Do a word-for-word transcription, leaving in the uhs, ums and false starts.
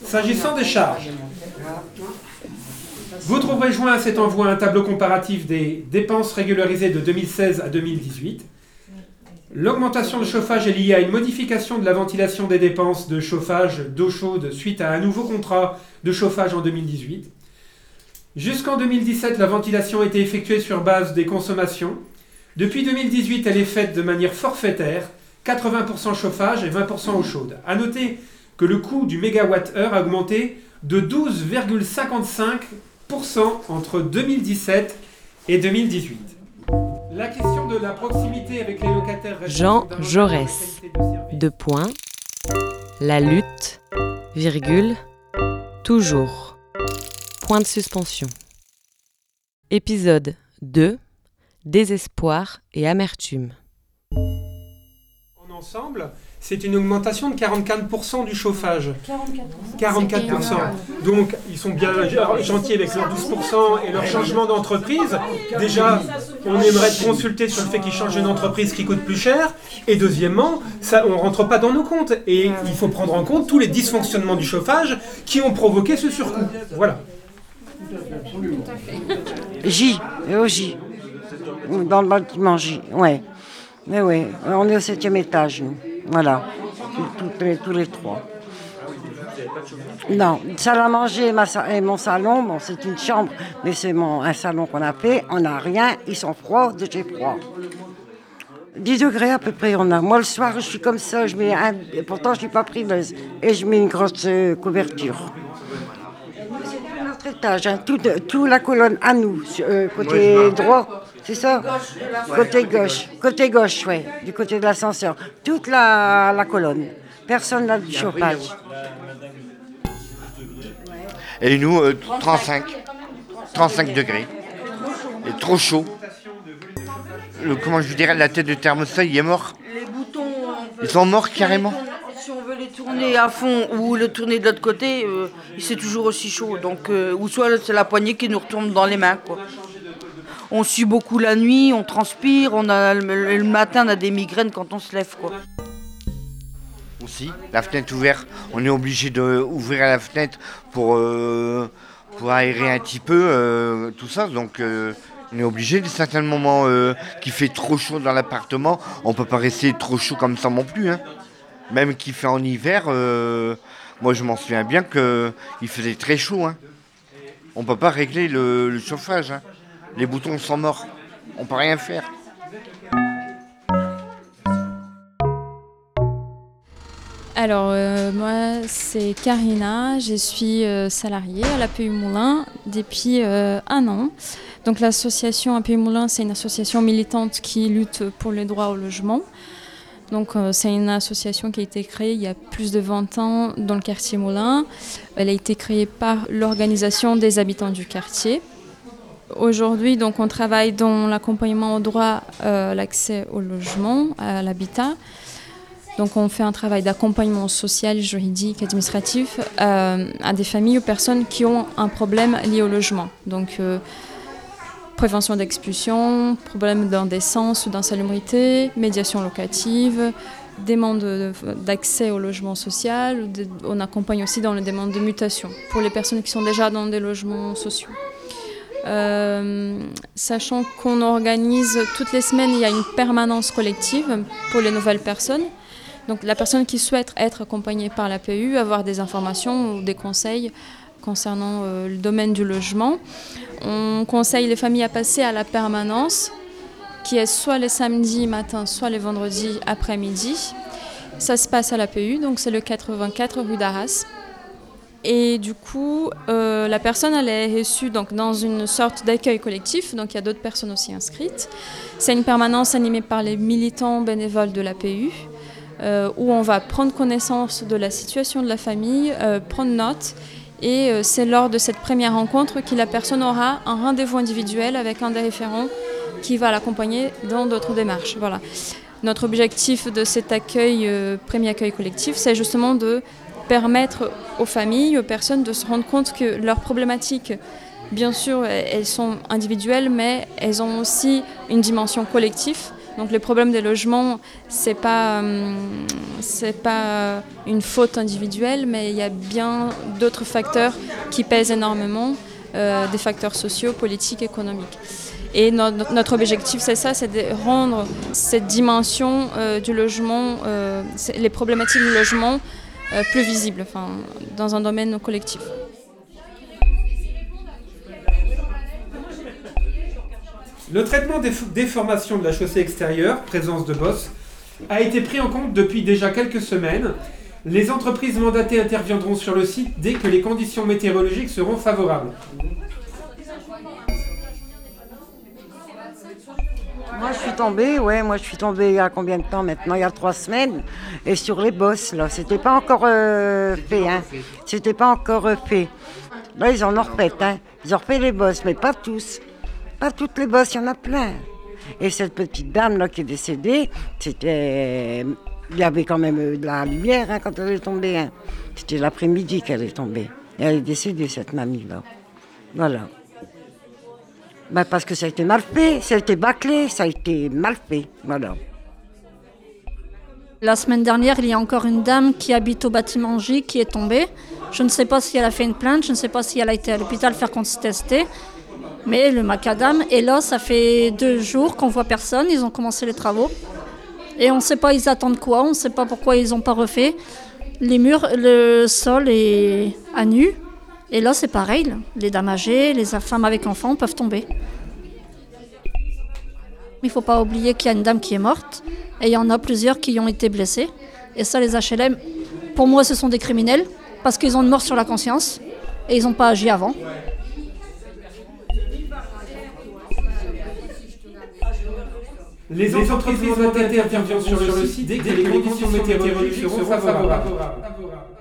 S'agissant des charges, vous trouverez joint à cet envoi un tableau comparatif des dépenses régularisées de deux mille seize à deux mille dix-huit. L'augmentation de chauffage est liée à une modification de la ventilation des dépenses de chauffage d'eau chaude suite à un nouveau contrat de chauffage en deux mille dix-huit. Jusqu'en deux mille dix-sept, la ventilation était effectuée sur base des consommations. Depuis deux mille dix-huit, elle est faite de manière forfaitaire, quatre-vingts pour cent chauffage et vingt pour cent eau chaude. A noter que le coût du mégawatt-heure a augmenté de douze virgule cinquante-cinq pour cent entre deux mille dix-sept et deux mille dix-huit. La question de la proximité avec les locataires... Jean Jaurès. Deux points. La lutte, virgule, toujours. Point de suspension. Épisode deux. Désespoir et amertume. En ensemble, c'est une augmentation de quarante-quatre pour cent du chauffage. quarante-quatre pour cent. quarante-quatre pour cent. Donc, ils sont bien gentils avec leurs douze pour cent et leur changement d'entreprise. Déjà, on aimerait te consulter sur le fait qu'ils changent une entreprise qui coûte plus cher. Et deuxièmement, ça, on ne rentre pas dans nos comptes. Et il faut prendre en compte tous les dysfonctionnements du chauffage qui ont provoqué ce surcoût. Voilà. J, au J. Dans le bâtiment J, ouais. Mais oui, on est au septième étage, nous. Voilà, tous les, tous les trois. Non, salle à manger et, ma, et mon salon, bon, c'est une chambre, mais c'est mon, un salon qu'on a fait. On n'a rien, ils sont froids, de chez froid. dix degrés à peu près, on a. Moi, le soir, je suis comme ça, je mets un, pourtant, je ne suis pas frileuse. Et je mets une grosse euh, couverture. C'est notre étage, hein, tout, tout la colonne à nous, euh, côté droit. C'est ça? Côté gauche. Côté gauche, oui. Du côté de l'ascenseur. Toute la, la colonne. Personne n'a du chauffage. Et nous, euh, trente-cinq. trente-cinq degrés. Et trop chaud. Le, comment je vous dirais, la tête de thermostat, il est mort. Les boutons... Ils sont morts carrément. Si on veut les tourner à fond ou le tourner de l'autre côté, euh, c'est toujours aussi chaud. Donc, euh, ou soit c'est la poignée qui nous retourne dans les mains, quoi. On sue beaucoup la nuit, on transpire, on a, le, le matin on a des migraines quand on se lève, quoi. Aussi, la fenêtre ouverte, on est obligé d'ouvrir la fenêtre pour, euh, pour aérer un petit peu euh, tout ça. Donc euh, on est obligé, à certains moments euh, qu'il fait trop chaud dans l'appartement, on ne peut pas rester trop chaud comme ça non plus. Hein. Même qu'il fait en hiver, euh, moi je m'en souviens bien qu'il faisait très chaud. Hein. On ne peut pas régler le, le chauffage. Hein. Les boutons sont morts, on ne peut rien faire. Alors, euh, moi, c'est Karina, je suis euh, salariée à l'A P U Moulins depuis euh, un an. Donc, l'association A P U Moulins, c'est une association militante qui lutte pour les droits au logement. Donc, euh, c'est une association qui a été créée il y a plus de vingt ans dans le quartier Moulins. Elle a été créée par l'organisation des habitants du quartier. Aujourd'hui, donc, on travaille dans l'accompagnement au droit, euh, l'accès au logement, à l'habitat. Donc, on fait un travail d'accompagnement social, juridique, administratif euh, à des familles ou personnes qui ont un problème lié au logement. Donc, euh, prévention d'expulsion, problème d'indécence ou d'insalubrité, médiation locative, demande d'accès au logement social. On accompagne aussi dans les demandes de mutation pour les personnes qui sont déjà dans des logements sociaux. Euh, sachant qu'on organise toutes les semaines, il y a une permanence collective pour les nouvelles personnes. Donc la personne qui souhaite être accompagnée par l'A P U, avoir des informations ou des conseils concernant euh, le domaine du logement, on conseille les familles à passer à la permanence, qui est soit les samedis matin, soit les vendredis après-midi. Ça se passe à l'A P U, donc c'est le quatre-vingt-quatre rue d'Arras. Et du coup, euh, la personne elle est reçue donc, dans une sorte d'accueil collectif, donc il y a d'autres personnes aussi inscrites. C'est une permanence animée par les militants bénévoles de l'A P U, euh, où on va prendre connaissance de la situation de la famille, euh, prendre note, et euh, c'est lors de cette première rencontre que la personne aura un rendez-vous individuel avec un des référents qui va l'accompagner dans d'autres démarches. Voilà. Notre objectif de cet accueil, euh, premier accueil collectif, c'est justement de permettre aux familles, aux personnes de se rendre compte que leurs problématiques, bien sûr, elles sont individuelles, mais elles ont aussi une dimension collective. Donc le problème des logements, c'est pas, euh, c'est pas une faute individuelle, mais il y a bien d'autres facteurs qui pèsent énormément, euh, des facteurs sociaux, politiques, économiques. Et no- notre objectif, c'est ça, c'est de rendre cette dimension euh, du logement, euh, les problématiques du logement euh, plus visibles, enfin, dans un domaine collectif. Le traitement des f- déformations de la chaussée extérieure, présence de bosses, a été pris en compte depuis déjà quelques semaines. Les entreprises mandatées interviendront sur le site dès que les conditions météorologiques seront favorables. Moi, je suis tombée, ouais, moi, je suis tombée il y a combien de temps maintenant? Il y a trois semaines. Et sur les bosses, là, c'était pas encore euh, fait, hein. C'était pas encore euh, fait. Là, ils en ont refait, hein. Ils ont refait les bosses, mais pas tous. Pas toutes les bosses, il y en a plein. Et cette petite dame là qui est décédée, c'était, il y avait quand même de la lumière hein, quand elle est tombée. Hein. C'était l'après-midi qu'elle est tombée. Et elle est décédée, cette mamie là. Voilà. Ben, parce que ça a été mal fait, ça a été bâclé, ça a été mal fait. Voilà. La semaine dernière, il y a encore une dame qui habite au bâtiment J qui est tombée. Je ne sais pas si elle a fait une plainte, je ne sais pas si elle a été à l'hôpital faire tester. Mais le macadam est là, ça fait deux jours qu'on voit personne, ils ont commencé les travaux. Et on ne sait pas ils attendent quoi, on ne sait pas pourquoi ils n'ont pas refait. Les murs, le sol est à nu. Et là c'est pareil, là. Les dames âgées, les femmes avec enfants peuvent tomber. Il ne faut pas oublier qu'il y a une dame qui est morte et il y en a plusieurs qui ont été blessés. Et ça les H L M, pour moi ce sont des criminels parce qu'ils ont une mort sur la conscience et ils n'ont pas agi avant. Les entreprises mandatées interviendront sur le site dès que les conditions météorologiques seront favorables.